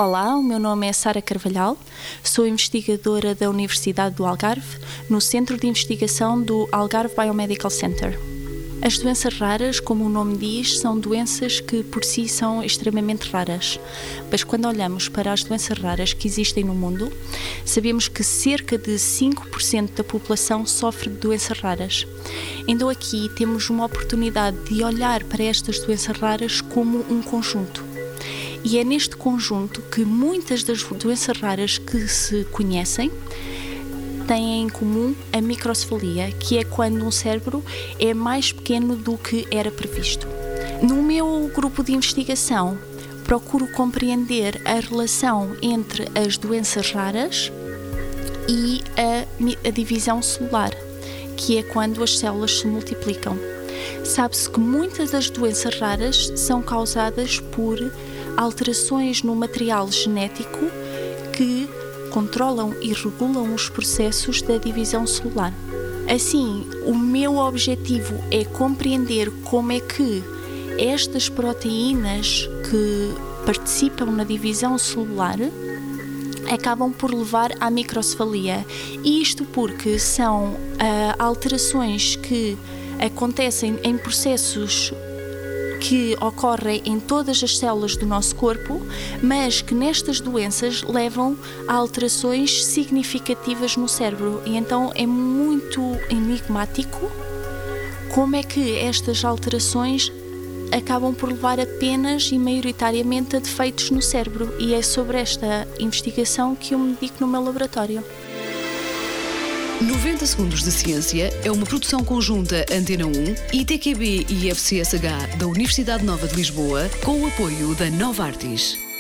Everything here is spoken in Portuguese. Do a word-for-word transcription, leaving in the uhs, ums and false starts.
Olá, o meu nome é Sara Carvalhal, sou investigadora da Universidade do Algarve, no Centro de Investigação do Algarve Biomedical Center. As doenças raras, como o nome diz, são doenças que por si são extremamente raras. Mas quando olhamos para as doenças raras que existem no mundo, sabemos que cerca de cinco por cento da população sofre de doenças raras. Então aqui temos uma oportunidade de olhar para estas doenças raras como um conjunto. E é neste conjunto que muitas das doenças raras que se conhecem têm em comum a microcefalia, que é quando um cérebro é mais pequeno do que era previsto. No meu grupo de investigação, procuro compreender a relação entre as doenças raras e a, a divisão celular, que é quando as células se multiplicam. Sabe-se que muitas das doenças raras são causadas por alterações no material genético que controlam e regulam os processos da divisão celular. Assim, o meu objetivo é compreender como é que estas proteínas que participam na divisão celular acabam por levar à microcefalia. Isto porque são uh, alterações que acontecem em processos que ocorrem em todas as células do nosso corpo, mas que nestas doenças levam a alterações significativas no cérebro. E então é muito enigmático como é que estas alterações acabam por levar apenas e maioritariamente a defeitos no cérebro. E é sobre esta investigação que eu me dedico no meu laboratório. noventa Segundos de Ciência é uma produção conjunta Antena um, I T Q B e F C S H da Universidade Nova de Lisboa, com o apoio da Novartis.